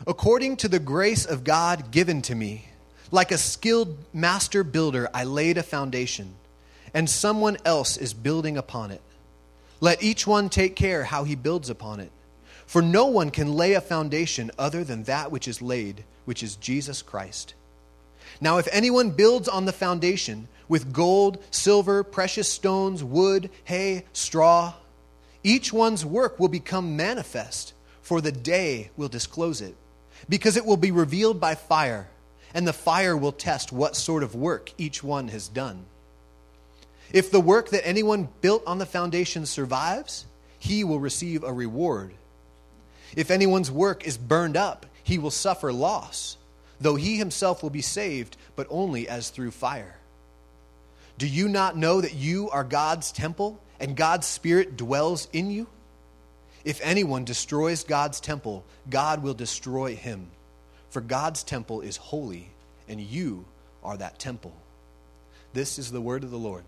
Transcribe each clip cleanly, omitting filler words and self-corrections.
According to the grace of God given to me, like a skilled master builder, I laid a foundation, and someone else is building upon it. Let each one take care how he builds upon it. For no one can lay a foundation other than that which is laid, which is Jesus Christ. Now if anyone builds on the foundation with gold, silver, precious stones, wood, hay, straw, each one's work will become manifest, for the day will disclose it, because it will be revealed by fire, and the fire will test what sort of work each one has done. If the work that anyone built on the foundation survives, he will receive a reward. If anyone's work is burned up, he will suffer loss, though he himself will be saved, but only as through fire. Do you not know that you are God's temple, and God's Spirit dwells in you? If anyone destroys God's temple, God will destroy him. For God's temple is holy, and you are that temple. This is the word of the Lord.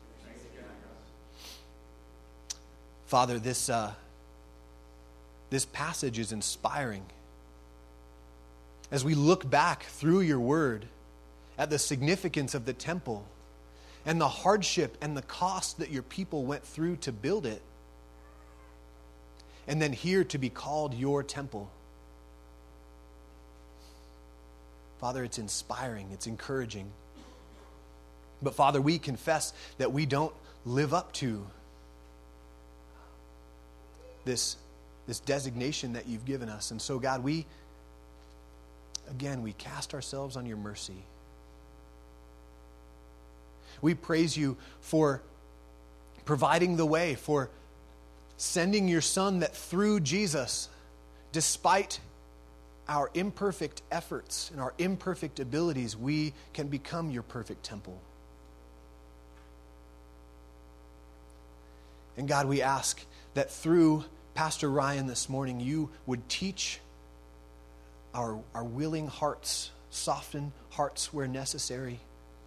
Father, this passage is inspiring. As we look back through your word at the significance of the temple and the hardship and the cost that your people went through to build it, and then here to be called your temple. Father, it's inspiring, it's encouraging. But Father, we confess that we don't live up to this designation that you've given us. And so, God, we cast ourselves on your mercy. We praise you for providing the way, for sending your Son, that through Jesus, despite our imperfect efforts and our imperfect abilities, we can become your perfect temple. And God, we ask that through Pastor Ryan this morning, you would teach our willing hearts, soften hearts where necessary.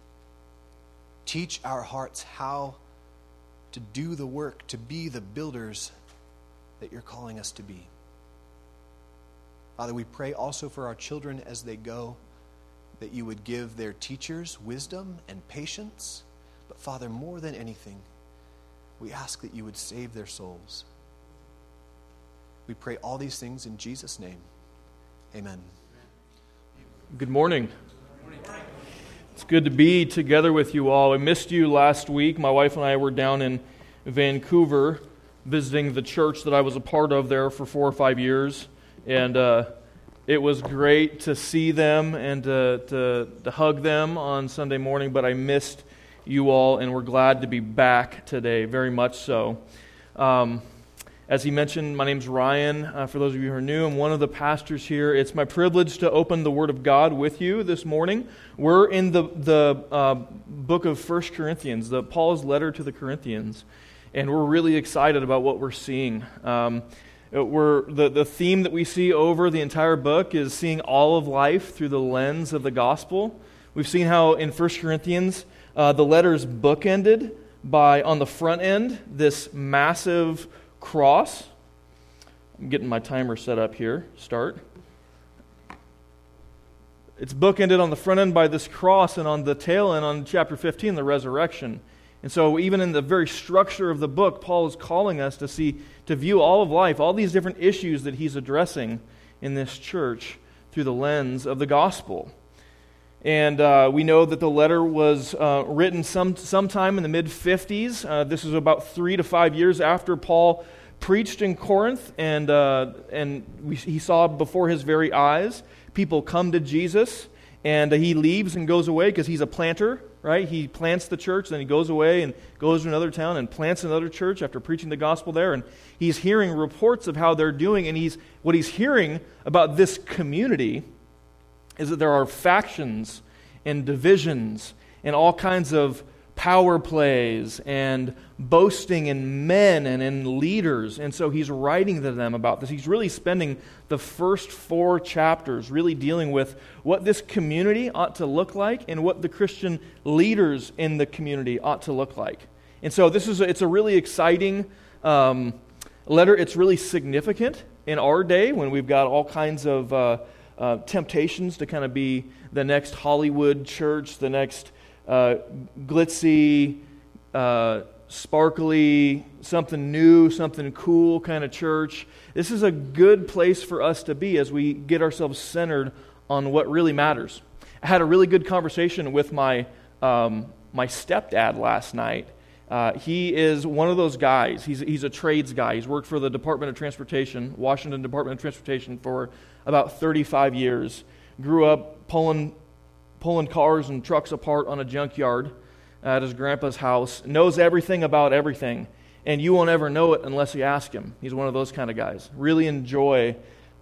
Teach our hearts how to do the work, to be the builders that you're calling us to be. Father, we pray also for our children as they go, that you would give their teachers wisdom and patience. But Father, more than anything, we ask that you would save their souls. We pray all these things in Jesus' name. Amen. Good morning. It's good to be together with you all. I missed you last week. My wife and I were down in Vancouver visiting the church that I was a part of there for 4 or 5 years. And it was great to see them and to hug them on Sunday morning, but I missed you all, and we're glad to be back today, very much so. As he mentioned, my name's Ryan. For those of you who are new, I'm one of the pastors here. It's my privilege to open the Word of God with you this morning. We're in the book of 1 Corinthians, Paul's letter to the Corinthians, and we're really excited about what we're seeing. The theme that we see over the entire book is seeing all of life through the lens of the gospel. We've seen how in 1 Corinthians the letter's bookended by, on the front end, this massive cross. I'm getting my timer set up here. Start. It's bookended on the front end by this cross, and on the tail end, on chapter 15, the resurrection. And so even in the very structure of the book, Paul is calling us to view all of life, all these different issues that he's addressing in this church through the lens of the gospel. And we know that the letter was written sometime in the mid-50s. This is about 3 to 5 years after Paul preached in Corinth, and he saw before his very eyes people come to Jesus, and he leaves and goes away because he's a planter, right? He plants the church, then he goes away and goes to another town and plants another church after preaching the gospel there, and he's hearing reports of how they're doing, and what he's hearing about this community is that there are factions and divisions and all kinds of power plays and boasting in men and in leaders. And so he's writing to them about this. He's really spending the first 4 chapters really dealing with what this community ought to look like and what the Christian leaders in the community ought to look like. And so it's a really exciting letter. It's really significant in our day when we've got all kinds of temptations to kind of be the next Hollywood church, the next glitzy, sparkly, something new, something cool kind of church. This is a good place for us to be as we get ourselves centered on what really matters. I had a really good conversation with my stepdad last night. He is one of those guys. He's a trades guy. He's worked for the Department of Transportation, Washington Department of Transportation, for about 35 years. Grew up pulling cars and trucks apart on a junkyard at his grandpa's house. Knows everything about everything, and you won't ever know it unless you ask him. He's one of those kind of guys. Really enjoy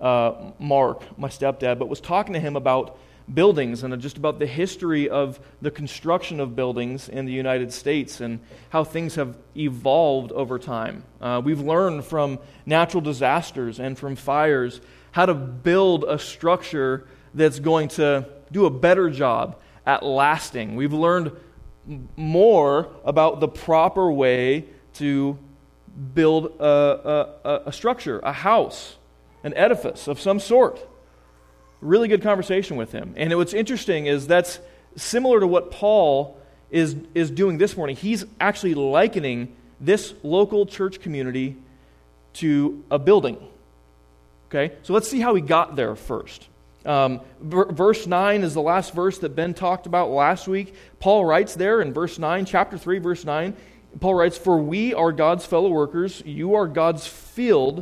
Mark, my stepdad, but was talking to him about buildings and just about the history of the construction of buildings in the United States and how things have evolved over time. We've learned from natural disasters and from fires how to build a structure that's going to do a better job at lasting. We've learned more about the proper way to build a structure, a house, an edifice of some sort. Really good conversation with him. And what's interesting is that's similar to what Paul is doing this morning. He's actually likening this local church community to a building. Okay? So let's see how he got there first. Verse 9 is the last verse that Ben talked about last week. Paul writes there in verse 9, chapter 3, verse 9, Paul writes, "For we are God's fellow workers, you are God's field,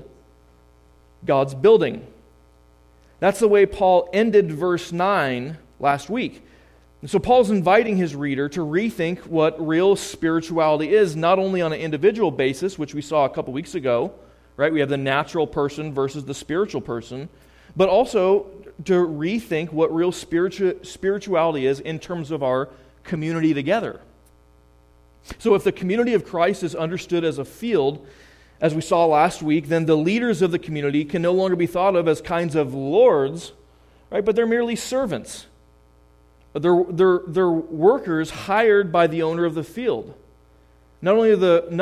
God's building." That's the way Paul ended verse 9 last week. And so Paul's inviting his reader to rethink what real spirituality is, not only on an individual basis, which we saw a couple weeks ago, right? We have the natural person versus the spiritual person, but also to rethink what real spirituality is in terms of our community together. So if the community of Christ is understood as a field, as we saw last week, then the leaders of the community can no longer be thought of as kinds of lords, right? But they're merely servants. They're workers hired by the owner of the field. Not only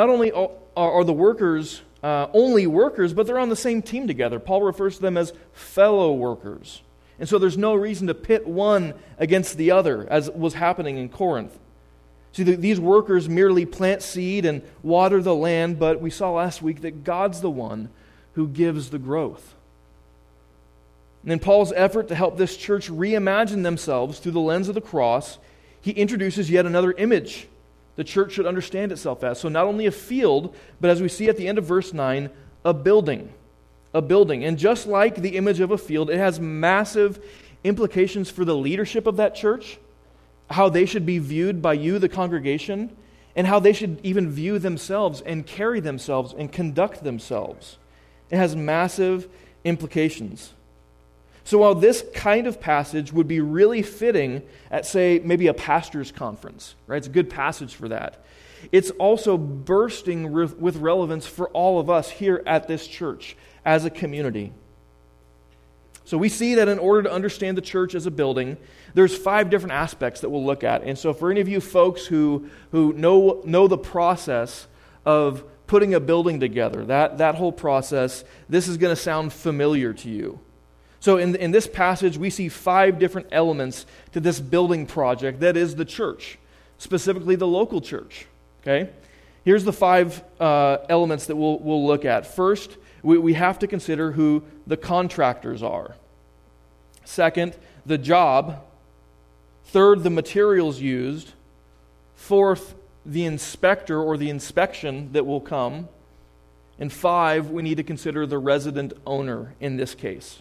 are the workers only workers, but they're on the same team together. Paul refers to them as fellow workers. And so there's no reason to pit one against the other, as was happening in Corinth. See, these workers merely plant seed and water the land, but we saw last week that God's the one who gives the growth. And in Paul's effort to help this church reimagine themselves through the lens of the cross, he introduces yet another image the church should understand itself as. So not only a field, but as we see at the end of verse 9, a building. A building. And just like the image of a field, it has massive implications for the leadership of that church, how they should be viewed by you, the congregation, and how they should even view themselves and carry themselves and conduct themselves. It has massive implications. So while this kind of passage would be really fitting at, say, maybe a pastor's conference, right? It's a good passage for that. It's also bursting with relevance for all of us here at this church as a community. So we see that in order to understand the church as a building, there's 5 different aspects that we'll look at. And so for any of you folks who know the process of putting a building together, that whole process, this is going to sound familiar to you. So in this passage, we see 5 different elements to this building project that is the church, specifically the local church. Okay? Here's the 5 elements that we'll look at. First, we have to consider who the contractors are. Second, the job. Third, the materials used. Fourth, the inspector or the inspection that will come. And 5, we need to consider the resident owner in this case.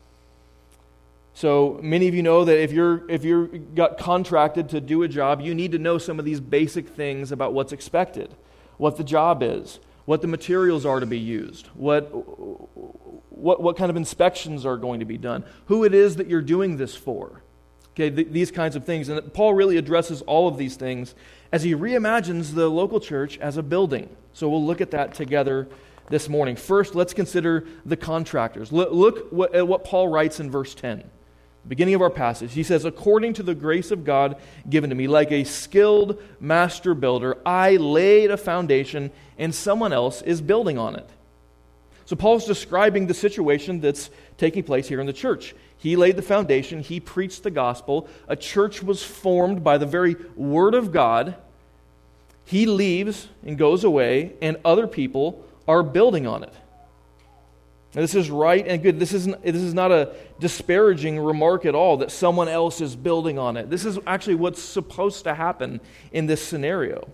So many of you know that if you're got contracted to do a job, you need to know some of these basic things about what's expected, what the job is, what the materials are to be used, what kind of inspections are going to be done, who it is that you're doing this for. Okay, these kinds of things. And Paul really addresses all of these things as he reimagines the local church as a building. So we'll look at that together this morning. First, let's consider the contractors. Look at what Paul writes in verse 10. Beginning of our passage, he says, "According to the grace of God given to me, like a skilled master builder, I laid a foundation and someone else is building on it." So Paul's describing the situation that's taking place here in the church. He laid the foundation. He preached the gospel. A church was formed by the very word of God. He leaves and goes away, and other people are building on it. Now, this is right and good. This is not a disparaging remark at all that someone else is building on it. This is actually what's supposed to happen in this scenario.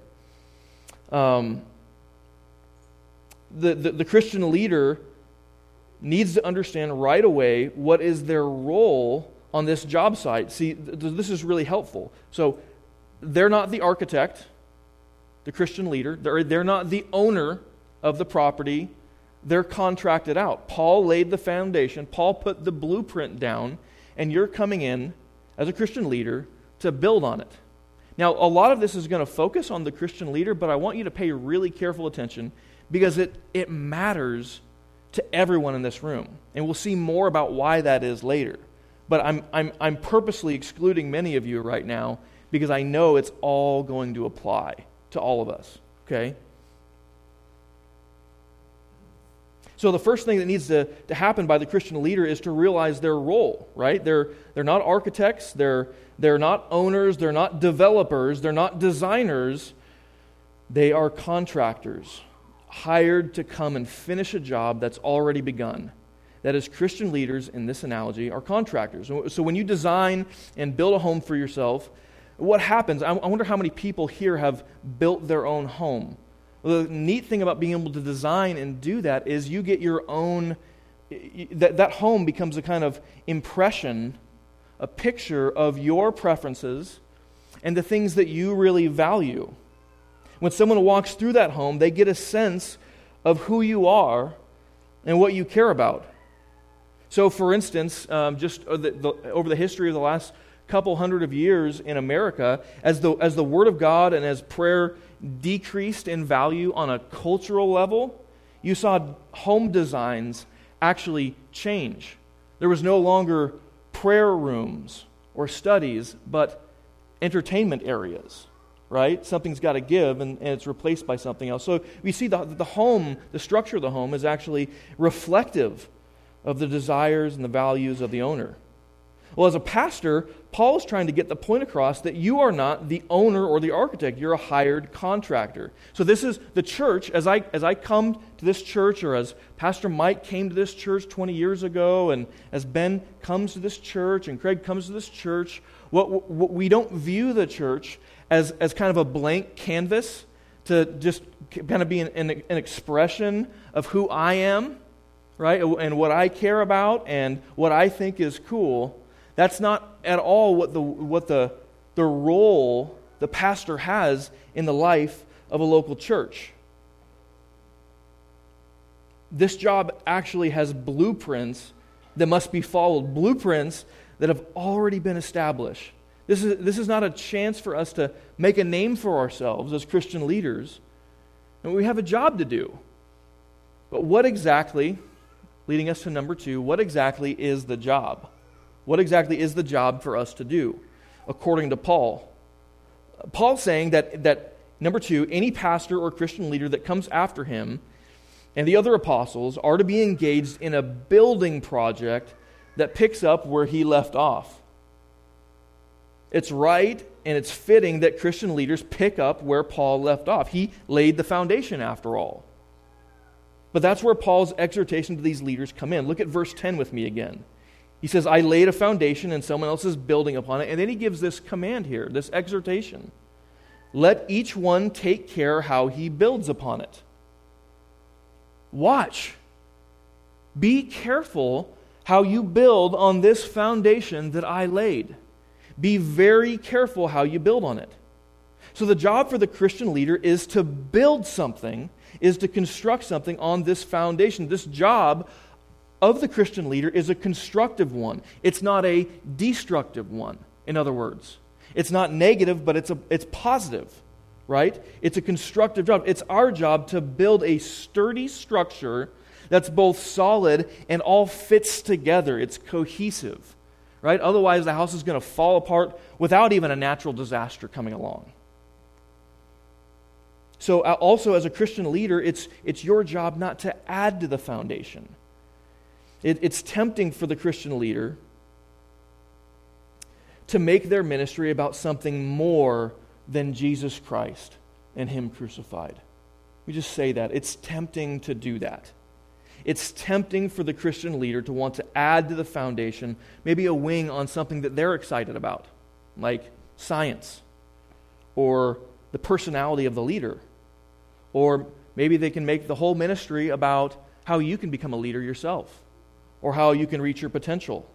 The Christian leader needs to understand right away what is their role on this job site. See, this is really helpful. So they're not the architect, the Christian leader. They're not the owner of the property. They're contracted out. Paul laid the foundation. Paul put the blueprint down, and you're coming in as a Christian leader to build on it. Now, a lot of this is going to focus on the Christian leader, but I want you to pay really careful attention because it matters to everyone in this room. And we'll see more about why that is later. But I'm purposely excluding many of you right now because I know it's all going to apply to all of us. Okay? So the first thing that needs to happen by the Christian leader is to realize their role, right? They're not architects, they're not owners, they're not developers, they're not designers. They are contractors, hired to come and finish a job that's already begun. That is, Christian leaders in this analogy are contractors. So when you design and build a home for yourself, what happens? I wonder how many people here have built their own home. Well, the neat thing about being able to design and do that is you get your own, that home becomes a kind of impression, a picture of your preferences and the things that you really value. When someone walks through that home, they get a sense of who you are and what you care about. So, for instance, just over the history of the last couple hundred of years in America, as the Word of God and as prayer decreased in value on a cultural level, you saw home designs actually change. There was no longer prayer rooms or studies, but entertainment areas, right? Something's got to give, and it's replaced by something else. So we see the home, the structure of the home is actually reflective of the desires and the values of the owner. Well, as a pastor, Paul is trying to get the point across that you are not the owner or the architect. You're a hired contractor. So this is the church. As I come to this church, or as Pastor Mike came to this church 20 years ago, and as Ben comes to this church, and Craig comes to this church, what we don't view the church as kind of a blank canvas to just kind of be an expression of who I am, right, and what I care about and what I think is cool. That's not at all what the role the pastor has in the life of a local church. This job actually has blueprints that must be followed, blueprints that have already been established. This is not a chance for us to make a name for ourselves as Christian leaders, and we have a job to do. But what exactly, leading us to number 2, what exactly is the job? What exactly is the job for us to do, according to Paul? Paul's saying that number 2, any pastor or Christian leader that comes after him and the other apostles are to be engaged in a building project that picks up where he left off. It's right and it's fitting that Christian leaders pick up where Paul left off. He laid the foundation after all. But that's where Paul's exhortation to these leaders come in. Look at verse 10 with me again. He says, I laid a foundation and someone else is building upon it. And then he gives this command here, this exhortation. Let each one take care how he builds upon it. Watch. Be careful how you build on this foundation that I laid. Be very careful how you build on it. So the job for the Christian leader is to build something, is to construct something on this foundation. This job of the Christian leader is a constructive one. It's not a destructive one, in other words. It's not negative, but it's positive, right? It's a constructive job. It's our job to build a sturdy structure that's both solid and all fits together. It's cohesive, right? Otherwise, the house is going to fall apart without even a natural disaster coming along. So also as a Christian leader, it's your job not to add to the foundation. It's tempting for the Christian leader to make their ministry about something more than Jesus Christ and Him crucified. We just say that. It's tempting to do that. It's tempting for the Christian leader to want to add to the foundation, maybe a wing on something that they're excited about, like science, or the personality of the leader. Or maybe they can make the whole ministry about how you can become a leader yourself, or how you can reach your potential.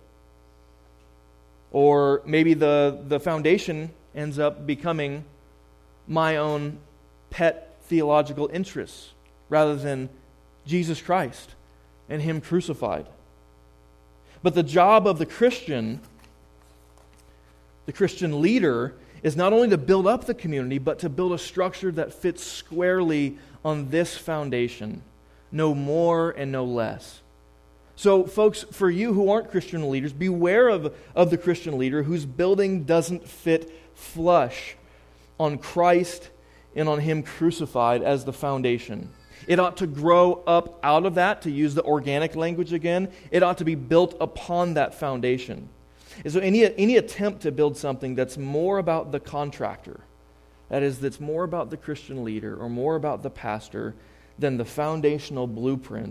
Or maybe the foundation ends up becoming my own pet theological interests rather than Jesus Christ and Him crucified. But the job of the Christian leader, is not only to build up the community, but to build a structure that fits squarely on this foundation. No more and no less. So, folks, for you who aren't Christian leaders, beware of the Christian leader whose building doesn't fit flush on Christ and on Him crucified as the foundation. It ought to grow up out of that, to use the organic language again. It ought to be built upon that foundation. And so any attempt to build something that's more about the contractor, that is, that's more about the Christian leader or more about the pastor than the foundational blueprint,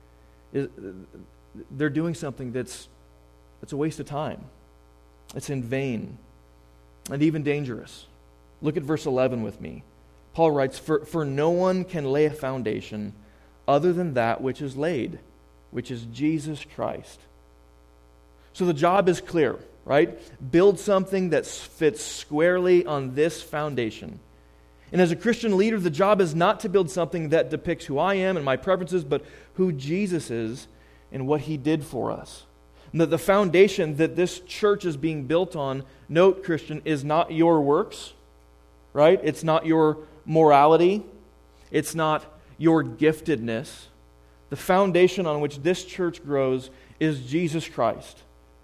they're doing something that's a waste of time. It's in vain and even dangerous. Look at verse 11 with me. Paul writes, For no one can lay a foundation other than that which is laid, which is Jesus Christ. So the job is clear, right? Build something that fits squarely on this foundation. And as a Christian leader, the job is not to build something that depicts who I am and my preferences, but who Jesus is and what He did for us. And that the foundation that this church is being built on, note, Christian, is not your works, right? It's not your morality. It's not your giftedness. The foundation on which this church grows is Jesus Christ.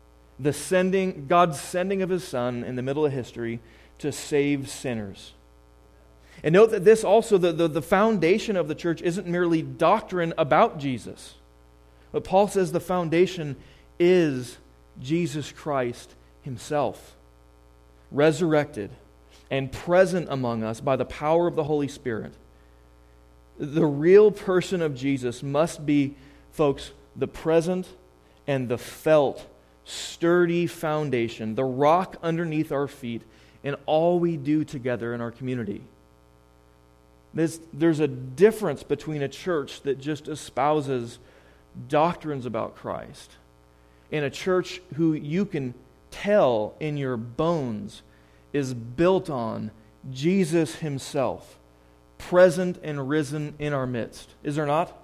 God's sending of His Son in the middle of history to save sinners. And note that this also, the foundation of the church isn't merely doctrine about Jesus. But Paul says the foundation is Jesus Christ Himself, resurrected and present among us by the power of the Holy Spirit. The real person of Jesus must be, folks, the present and the felt sturdy foundation, the rock underneath our feet, in all we do together in our community. There's a difference between a church that just espouses doctrines about Christ and a church who you can tell in your bones is built on Jesus Himself, present and risen in our midst. Is there not?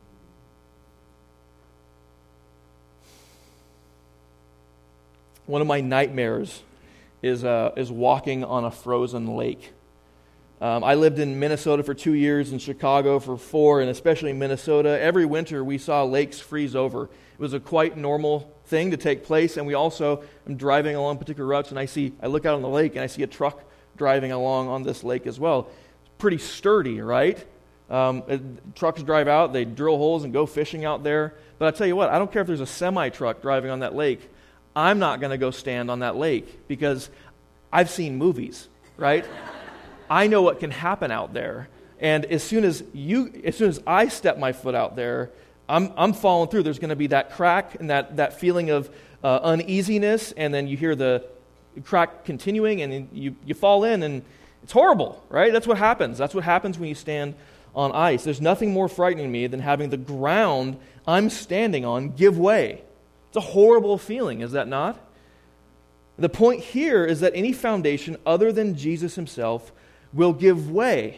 One of my nightmares is walking on a frozen lake. I lived in Minnesota for 2 years, in Chicago for 4, and especially in Minnesota. Every winter we saw lakes freeze over. It was a quite normal thing to take place, and I'm driving along particular routes, and I look out on the lake, and I see a truck driving along on this lake as well. It's pretty sturdy, right? Trucks drive out, they drill holes and go fishing out there. But I tell you what, I don't care if there's a semi-truck driving on that lake. I'm not going to go stand on that lake because I've seen movies, right? I know what can happen out there. And as soon as I step my foot out there, I'm falling through. There's going to be that crack and that feeling of uneasiness, and then you hear the crack continuing, and you fall in, and it's horrible, right? That's what happens. That's what happens when you stand on ice. There's nothing more frightening to me than having the ground I'm standing on give way. It's a horrible feeling, is that not? The point here is that any foundation other than Jesus Himself will give way.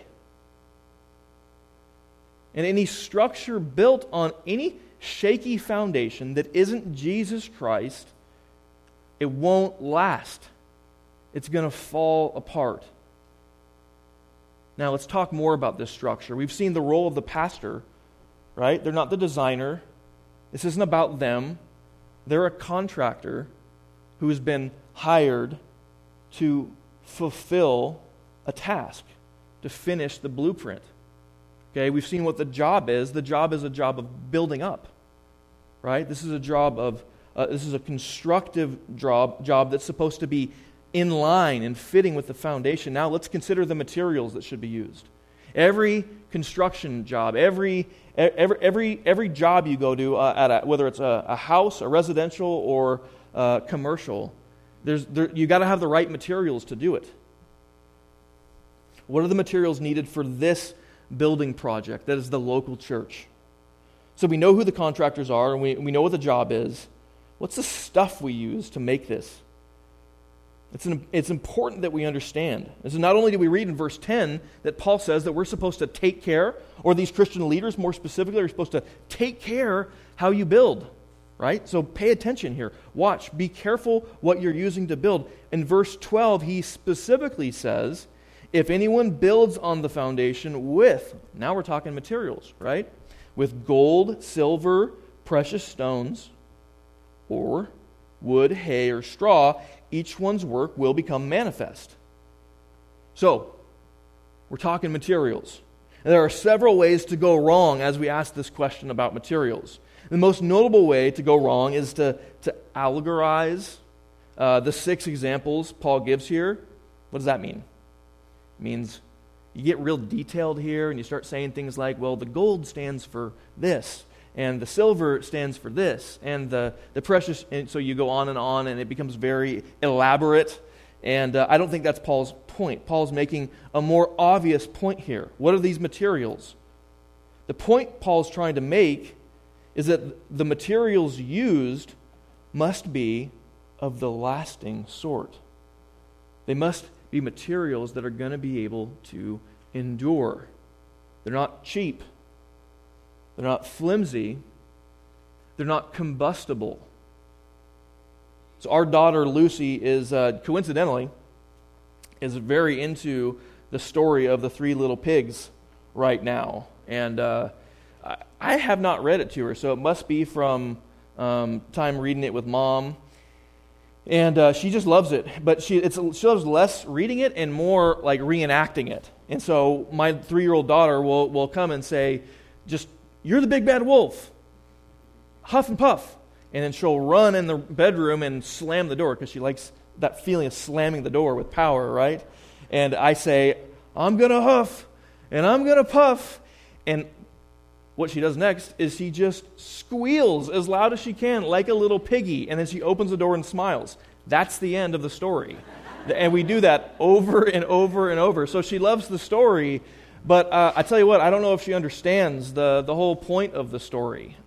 And any structure built on any shaky foundation that isn't Jesus Christ, it won't last. It's going to fall apart. Now let's talk more about this structure. We've seen the role of the pastor, right? They're not the designer. This isn't about them. They're a contractor who has been hired to fulfill a task, to finish the blueprint. Okay, we've seen what the job is. The job is a job of building up, right? This is a job of, this is a constructive job that's supposed to be in line and fitting with the foundation. Now let's consider the materials that should be used. Every construction job, every job you go to, whether it's a house, a residential, or commercial, you got to have the right materials to do it. What are the materials needed for this building project that is the local church? So we know who the contractors are, and we know what the job is. What's the stuff we use to make this? It's important that we understand. And so not only do we read in verse 10 that Paul says that we're supposed to take care, or these Christian leaders more specifically are supposed to take care how you build, right? So pay attention here. Watch. Be careful what you're using to build. In verse 12, he specifically says, if anyone builds on the foundation with, now we're talking materials, right? With gold, silver, precious stones, or wood, hay, or straw, each one's work will become manifest. So, we're talking materials. And there are several ways to go wrong as we ask this question about materials. The most notable way to go wrong is to allegorize the 6 examples Paul gives here. What does that mean? It means you get real detailed here and you start saying things like, well, the gold stands for this, and the silver stands for this, and the precious, and so you go on and it becomes very elaborate. And I don't think that's Paul's point. Paul's making a more obvious point here. What are these materials? The point Paul's trying to make is that the materials used must be of the lasting sort. They must be materials that are going to be able to endure. They're not cheap. They're not flimsy. They're not combustible. So our daughter Lucy is, coincidentally, is very into the story of the 3 little pigs right now. And I have not read it to her, so it must be from time reading it with Mom. And she just loves it. But she loves less reading it and more like reenacting it. And so my 3-year-old daughter will come and say, just, you're the big bad wolf. Huff and puff. And then she'll run in the bedroom and slam the door because she likes that feeling of slamming the door with power, right? And I say, I'm going to huff and I'm going to puff. And what she does next is she just squeals as loud as she can like a little piggy. And then she opens the door and smiles. That's the end of the story. And we do that over and over and over. So she loves the story. But I tell you what, I don't know if she understands the whole point of the story.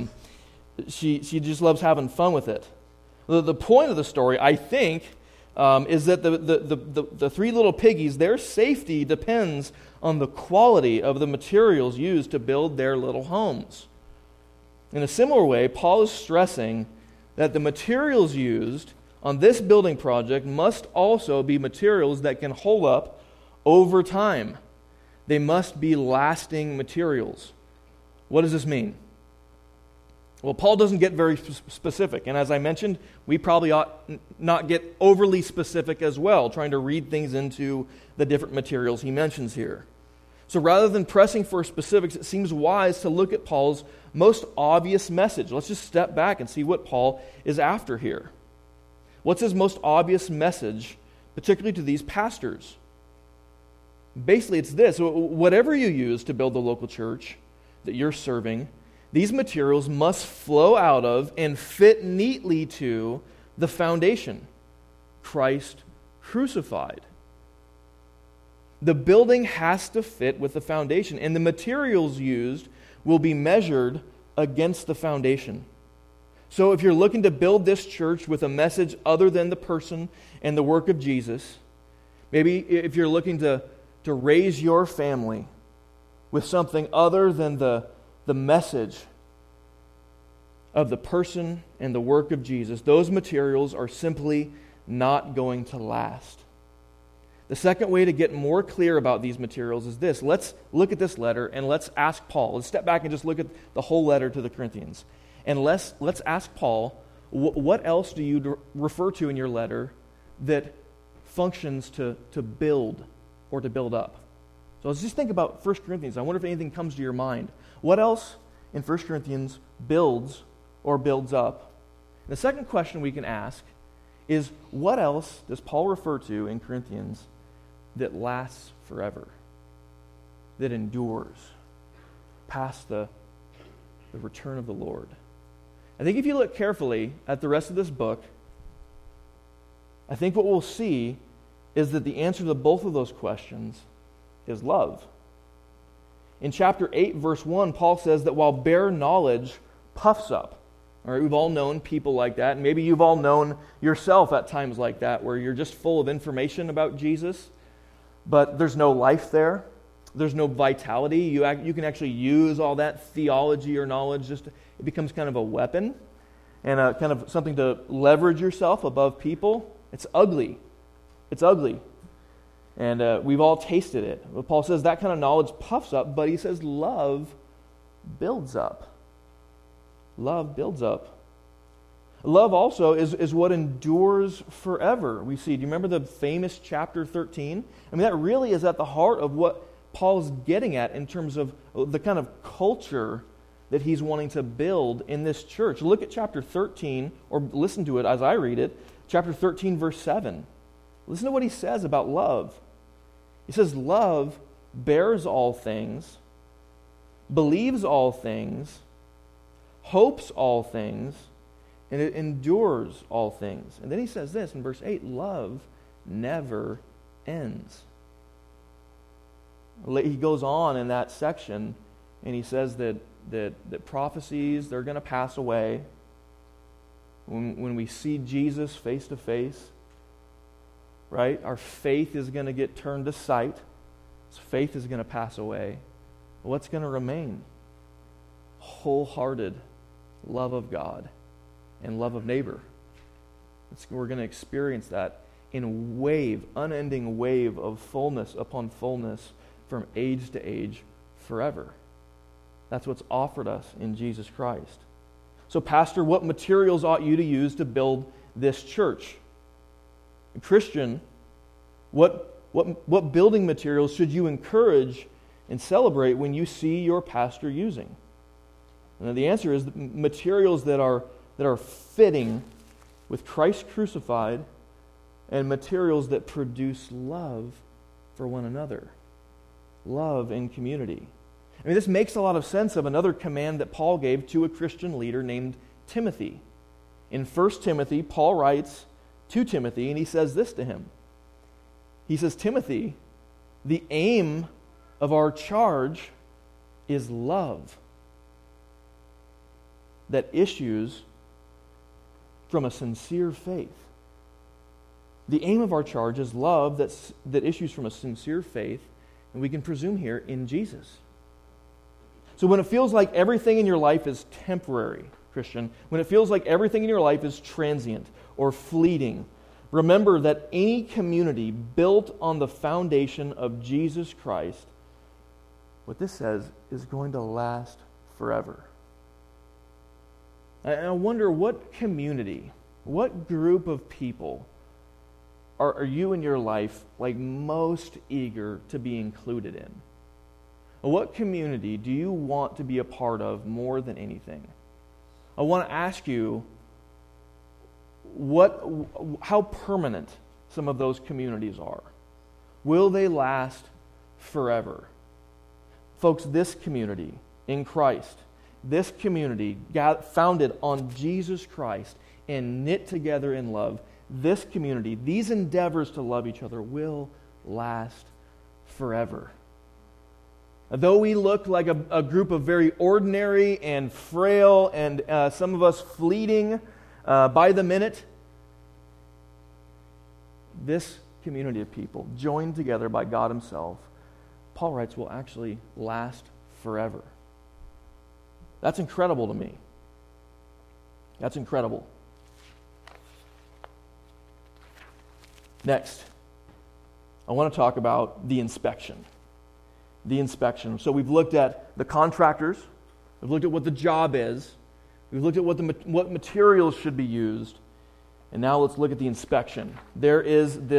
She just loves having fun with it. The point of the story, I think, is that the 3 little piggies, their safety depends on the quality of the materials used to build their little homes. In a similar way, Paul is stressing that the materials used on this building project must also be materials that can hold up over time. They must be lasting materials. What does this mean? Well, Paul doesn't get very specific, and as I mentioned, we probably ought not get overly specific as well, trying to read things into the different materials he mentions here. So rather than pressing for specifics, it seems wise to look at Paul's most obvious message. Let's just step back and see what Paul is after here. What's his most obvious message, particularly to these pastors? Basically, it's this. Whatever you use to build the local church that you're serving, these materials must flow out of and fit neatly to the foundation, Christ crucified. The building has to fit with the foundation, and the materials used will be measured against the foundation. So if you're looking to build this church with a message other than the person and the work of Jesus, maybe if you're looking to raise your family with something other than the message of the person and the work of Jesus, those materials are simply not going to last. The second way to get more clear about these materials is this. Let's look at this letter and let's ask Paul. Let's step back and just look at the whole letter to the Corinthians. And let's ask Paul, what else do you refer to in your letter that functions to build or to build up? So let's just think about 1 Corinthians. I wonder if anything comes to your mind. What else in 1 Corinthians builds or builds up? The second question we can ask is, what else does Paul refer to in Corinthians that lasts forever, that endures past the return of the Lord? I think if you look carefully at the rest of this book, I think what we'll see is that the answer to both of those questions is love. In chapter 8, verse 1, Paul says that while bare knowledge puffs up. All right, we've all known people like that, and maybe you've all known yourself at times like that, where you're just full of information about Jesus, but there's no life there. There's no vitality. You can actually use all that theology or knowledge. It becomes kind of a weapon and a kind of something to leverage yourself above people. It's ugly. It's ugly. And we've all tasted it. But Paul says that kind of knowledge puffs up, but he says love builds up. Love builds up. Love also is what endures forever. We see, do you remember the famous chapter 13? I mean, that really is at the heart of what Paul's getting at in terms of the kind of culture that he's wanting to build in this church. Look at chapter 13, or listen to it as I read it. Chapter 13, verse 7. Listen to what he says about love. He says, love bears all things, believes all things, hopes all things, and it endures all things. And then he says this in verse 8, love never ends. He goes on in that section, and he says that prophecies, they're going to pass away. When we see Jesus face to face, right, our faith is going to get turned to sight. So faith is going to pass away. What's going to remain? Wholehearted love of God and love of neighbor. We're going to experience that in unending wave of fullness upon fullness from age to age forever. That's what's offered us in Jesus Christ. So, Pastor, what materials ought you to use to build this church? Christian, what building materials should you encourage and celebrate when you see your pastor using? And the answer is materials that are fitting with Christ crucified, and materials that produce love for one another. Love in community. I mean, this makes a lot of sense of another command that Paul gave to a Christian leader named Timothy. In 1 Timothy, Paul writes to Timothy, and he says this to him. He says, Timothy, the aim of our charge is love that issues from a sincere faith. The aim of our charge is love that issues from a sincere faith, and we can presume here in Jesus. So when it feels like everything in your life is temporary, Christian, when it feels like everything in your life is transient or fleeting, remember that any community built on the foundation of Jesus Christ, what this says, is going to last forever. And I wonder what community, what group of people are you in your life like most eager to be included in? What community do you want to be a part of more than anything? I want to ask you how permanent some of those communities are. Will they last forever? Folks, this community in Christ, this community founded on Jesus Christ and knit together in love, this community, these endeavors to love each other will last forever. Though we look like a group of very ordinary and frail and some of us fleeting by the minute, this community of people joined together by God Himself, Paul writes, will actually last forever. That's incredible to me. That's incredible. Next, I want to talk about the inspection. The inspection. So we've looked at the contractors. We've looked at what the job is. We've looked at what materials should be used. And now let's look at the inspection. There is this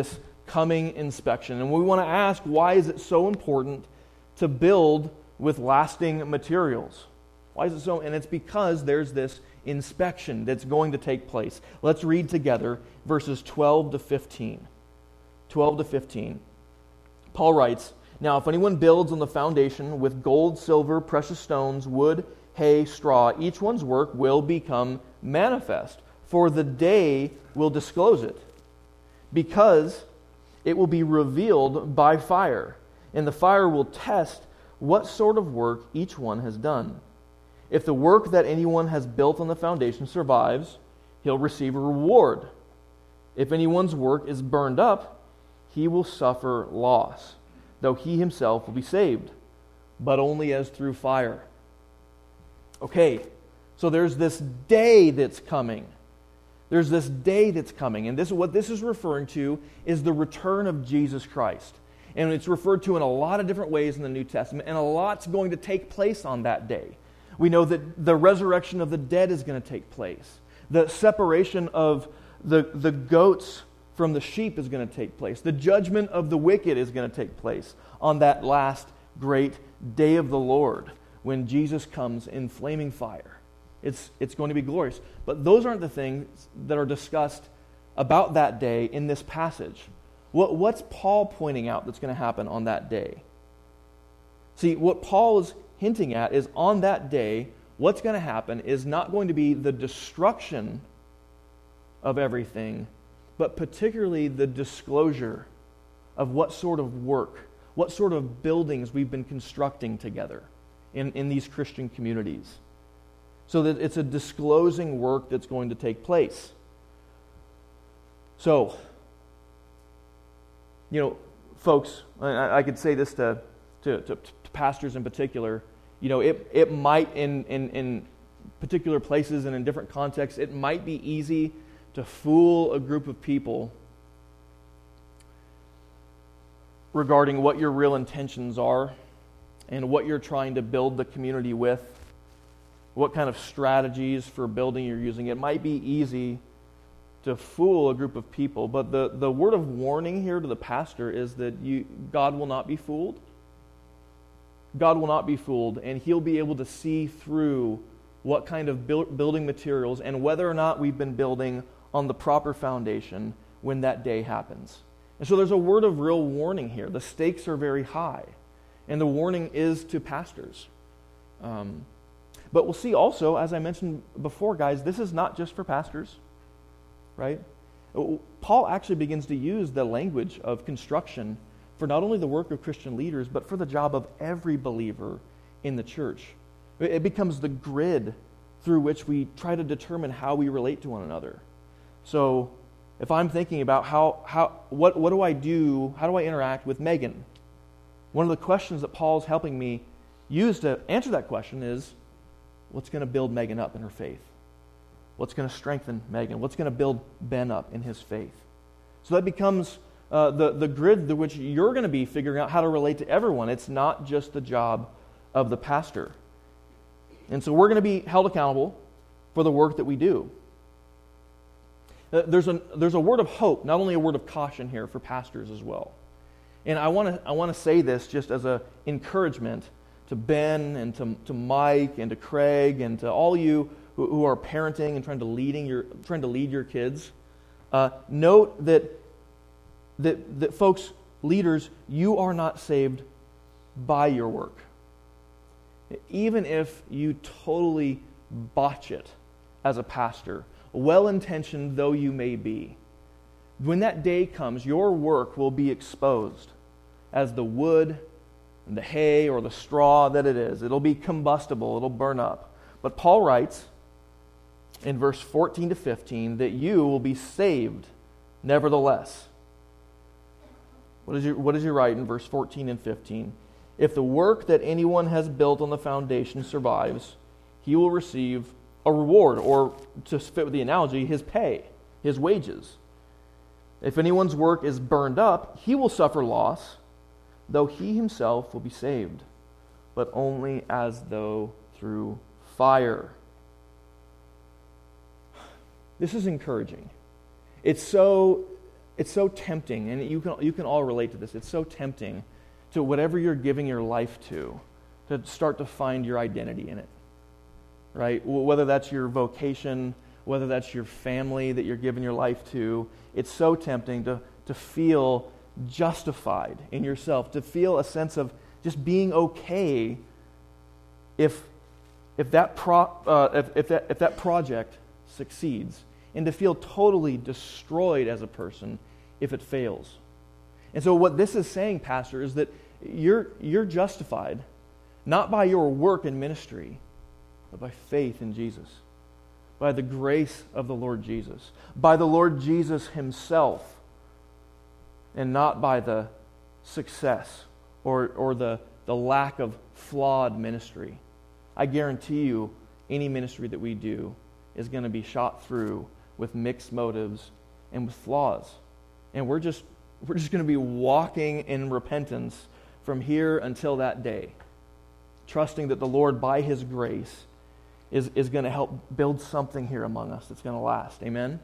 coming inspection. And we want to ask, why is it so important to build with lasting materials? Why is it so? And it's because there's this inspection that's going to take place. Let's read together verses 12 to 15. 12 to 15. Paul writes, "Now if anyone builds on the foundation with gold, silver, precious stones, wood, hay, straw, each one's work will become manifest, for the day will disclose it, because it will be revealed by fire, and the fire will test what sort of work each one has done. If the work that anyone has built on the foundation survives, he'll receive a reward. If anyone's work is burned up, he will suffer loss, though he himself will be saved, but only as through fire." Okay, so there's this day that's coming. There's this day that's coming, and what this is referring to is the return of Jesus Christ. And it's referred to in a lot of different ways in the New Testament, and a lot's going to take place on that day. We know that the resurrection of the dead is going to take place. The separation of the goats from the sheep is going to take place. The judgment of the wicked is going to take place on that last great day of the Lord when Jesus comes in flaming fire. It's going to be glorious. But those aren't the things that are discussed about that day in this passage. What's Paul pointing out that's going to happen on that day? See, what Paul is hinting at is on that day, what's going to happen is not going to be the destruction of everything, but particularly the disclosure of what sort of work, what sort of buildings we've been constructing together in these Christian communities. So that it's a disclosing work that's going to take place. So, folks, I could say this to pastors in particular. It might in particular places and in different contexts, it might be easy to fool a group of people regarding what your real intentions are and what you're trying to build the community with, what kind of strategies for building you're using. It might be easy to fool a group of people, but the word of warning here to the pastor is that God will not be fooled. God will not be fooled, and He'll be able to see through what kind of building materials and whether or not we've been building on the proper foundation when that day happens. And so there's a word of real warning here. The stakes are very high, and the warning is to pastors. But we'll see also, as I mentioned before, guys, this is not just for pastors, right? Paul actually begins to use the language of construction for not only the work of Christian leaders, but for the job of every believer in the church. It becomes the grid through which we try to determine how we relate to one another. So if I'm thinking about what do I do, how do I interact with Megan? One of the questions that Paul's helping me use to answer that question is, what's going to build Megan up in her faith? What's going to strengthen Megan? What's going to build Ben up in his faith? So that becomes the grid through which you're going to be figuring out how to relate to everyone. It's not just the job of the pastor. And so we're going to be held accountable for the work that we do. There's a word of hope, not only a word of caution here for pastors as well. And I want to say this just as an encouragement to Ben and to Mike and to Craig and to all you who are parenting and trying to lead your kids. Note that folks, leaders, you are not saved by your work. Even if you totally botch it as a pastor, well-intentioned though you may be, when that day comes, your work will be exposed as the wood and the hay or the straw that it is. It'll be combustible. It'll burn up. But Paul writes in verse 14 to 15 that you will be saved nevertheless. What does he write in verse 14 and 15? If the work that anyone has built on the foundation survives, he will receive a reward, or to fit with the analogy, his pay, his wages. If anyone's work is burned up, he will suffer loss, though he himself will be saved, but only as though through fire. This is encouraging. It's so it's so tempting, and you can all relate to this. It's so tempting to whatever you're giving your life to start to find your identity in it, right? Whether that's your vocation, whether that's your family that you're giving your life to, it's so tempting to feel justified in yourself, to feel a sense of just being okay if that project succeeds, and to feel totally destroyed as a person if it fails. And so what this is saying, Pastor, is that you're justified not by your work in ministry, but by faith in Jesus, by the grace of the Lord Jesus, by the Lord Jesus himself, and not by the success or the lack of flawed ministry. I guarantee you, any ministry that we do is going to be shot through with mixed motives and with flaws. And we're just going to be walking in repentance from here until that day, trusting that the Lord, by his grace, is going to help build something here among us that's going to last. Amen?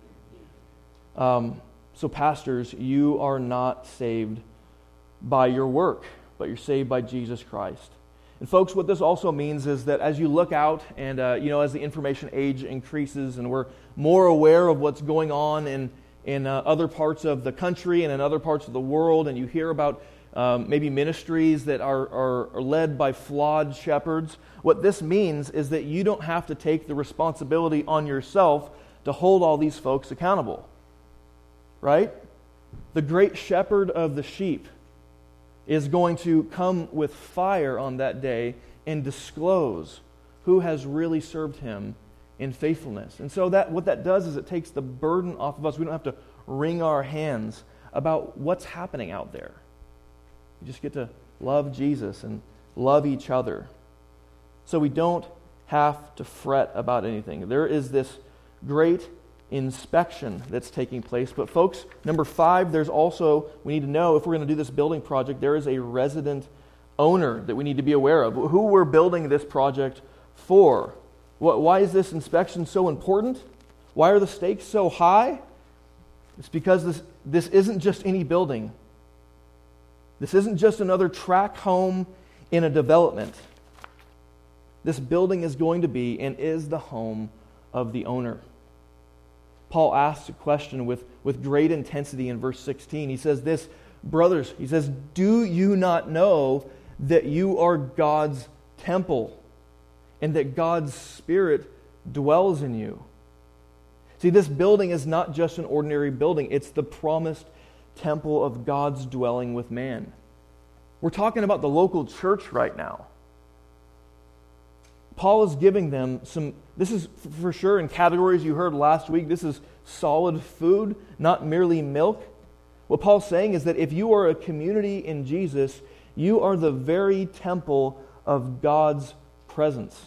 So pastors, you are not saved by your work, but you're saved by Jesus Christ. And folks, what this also means is that as you look out and, as the information age increases and we're more aware of what's going on in other parts of the country and in other parts of the world, and you hear about maybe ministries that are led by flawed shepherds, what this means is that you don't have to take the responsibility on yourself to hold all these folks accountable. Right? The great shepherd of the sheep is going to come with fire on that day and disclose who has really served him in faithfulness. And so what that does is it takes the burden off of us. We don't have to wring our hands about what's happening out there. We just get to love Jesus and love each other. So we don't have to fret about anything. There is this great inspection that's taking place. But folks, number 5, there's also, we need to know, if we're going to do this building project, there is a resident owner that we need to be aware of. Who we're building this project for. Why is this inspection so important? Why are the stakes so high? It's because this isn't just any building. This isn't just another tract home in a development. This building is going to be and is the home of the owner. Paul asks a question with great intensity in verse 16. He says this, brothers, he says, do you not know that you are God's temple and that God's Spirit dwells in you? See, this building is not just an ordinary building. It's the promised temple of God's dwelling with man. We're talking about the local church right now. Paul is giving them this is for sure in categories you heard last week, this is solid food, not merely milk. What Paul's saying is that if you are a community in Jesus, you are the very temple of God's presence.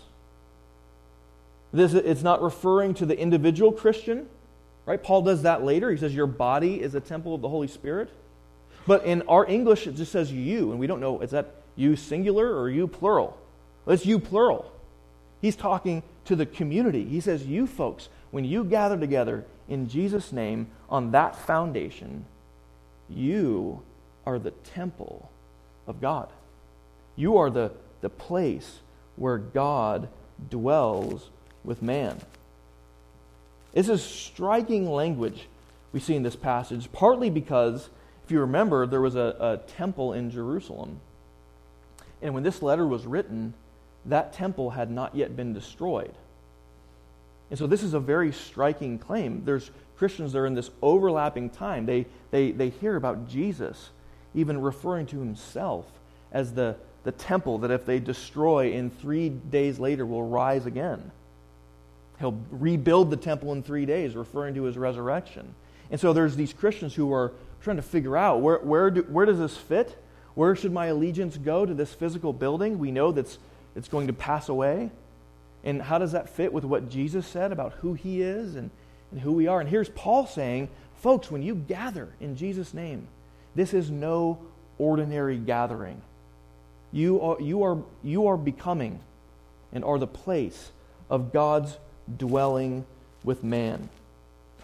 It's not referring to the individual Christian, right? Paul does that later. He says your body is a temple of the Holy Spirit. But in our English, it just says you, and we don't know, is that you singular or you plural? Well, it's you plural. He's talking to the community. He says, you folks, when you gather together in Jesus' name on that foundation, you are the temple of God. You are the place where God dwells with man. This is striking language we see in this passage, partly because, if you remember, there was a temple in Jerusalem. And when this letter was written, that temple had not yet been destroyed. And so this is a very striking claim. There's Christians that are in this overlapping time. They hear about Jesus even referring to himself as the temple that if they destroy in 3 days later will rise again. He'll rebuild the temple in 3 days, referring to his resurrection. And so there's these Christians who are trying to figure out where does this fit? Where should my allegiance go to this physical building? We know that's it's going to pass away. And how does that fit with what Jesus said about who he is and who we are? And here's Paul saying, folks, when you gather in Jesus' name, this is no ordinary gathering. You are becoming and are the place of God's dwelling with man.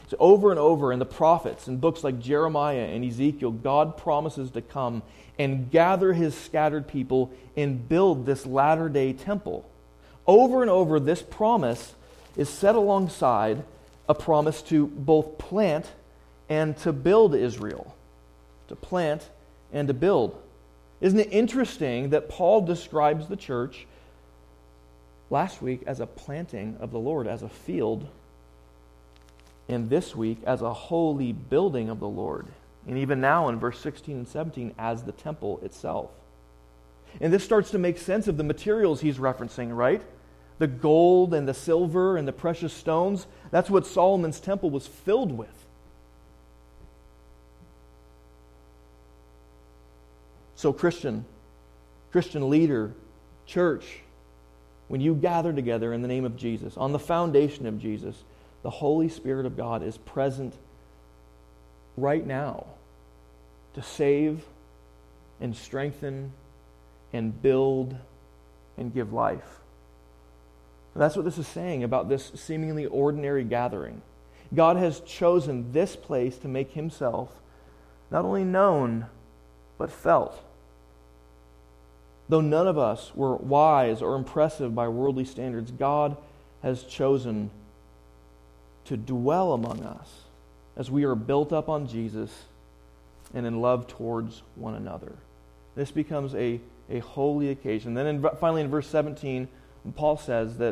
So over and over in the prophets, in books like Jeremiah and Ezekiel, God promises to come and gather his scattered people and build this latter-day temple. Over and over, this promise is set alongside a promise to both plant and to build Israel. To plant and to build. Isn't it interesting that Paul describes the church last week as a planting of the Lord, as a field, and this week as a holy building of the Lord. And even now in verse 16 and 17 as the temple itself. And this starts to make sense of the materials he's referencing, right? The gold and the silver and the precious stones, that's what Solomon's temple was filled with. So Christian leader, church, when you gather together in the name of Jesus, on the foundation of Jesus, the Holy Spirit of God is present right now to save and strengthen and build and give life. And that's what this is saying about this seemingly ordinary gathering. God has chosen this place to make himself not only known, but felt. Though none of us were wise or impressive by worldly standards, God has chosen to dwell among us as we are built up on Jesus and in love towards one another. This becomes a holy occasion. Then finally in verse 17, Paul says that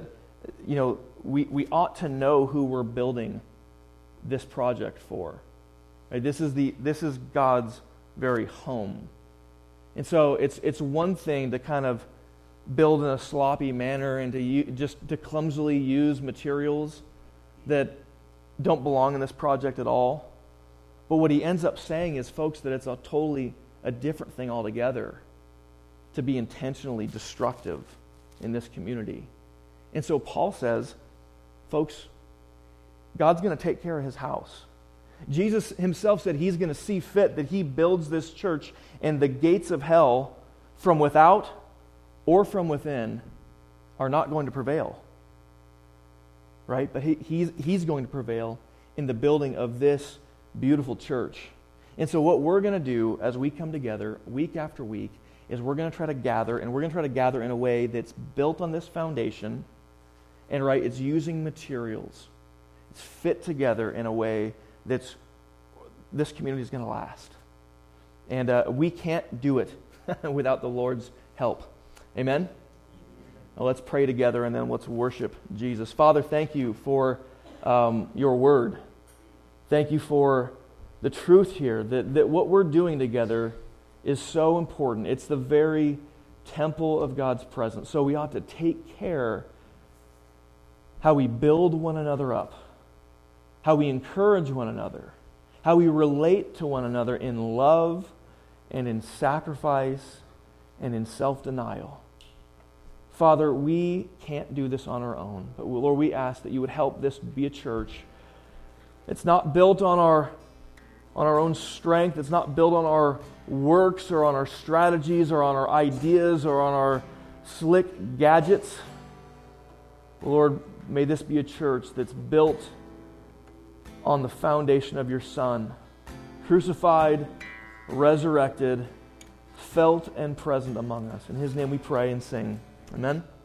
we ought to know who we're building this project for. Right? This is God's very home. And so it's one thing to kind of build in a sloppy manner and to clumsily use materials that don't belong in this project at all. But what he ends up saying is, folks, that it's a different thing altogether to be intentionally destructive in this community. And so Paul says, folks, God's going to take care of his house. Jesus himself said he's going to see fit that he builds this church, and the gates of hell from without or from within are not going to prevail. Right? But he's going to prevail in the building of this beautiful church. And so what we're going to do as we come together week after week is we're going to try to gather, and we're going to try to gather in a way that's built on this foundation, and right, it's using materials. It's fit together in a way that's this community is going to last. And we can't do it without the Lord's help. Amen? Now let's pray together and then let's worship Jesus. Father, thank you for your word. Thank you for the truth here, that what we're doing together is so important. It's the very temple of God's presence. So we ought to take care how we build one another up, how we encourage one another, how we relate to one another in love and in sacrifice and in self-denial. Father, we can't do this on our own, but Lord, we ask that you would help this be a church. It's not built on our own strength. It's not built on our works or on our strategies or on our ideas or on our slick gadgets. Lord, may this be a church that's built on the foundation of your Son, crucified, resurrected, felt and present among us. In his name we pray and sing. Amen.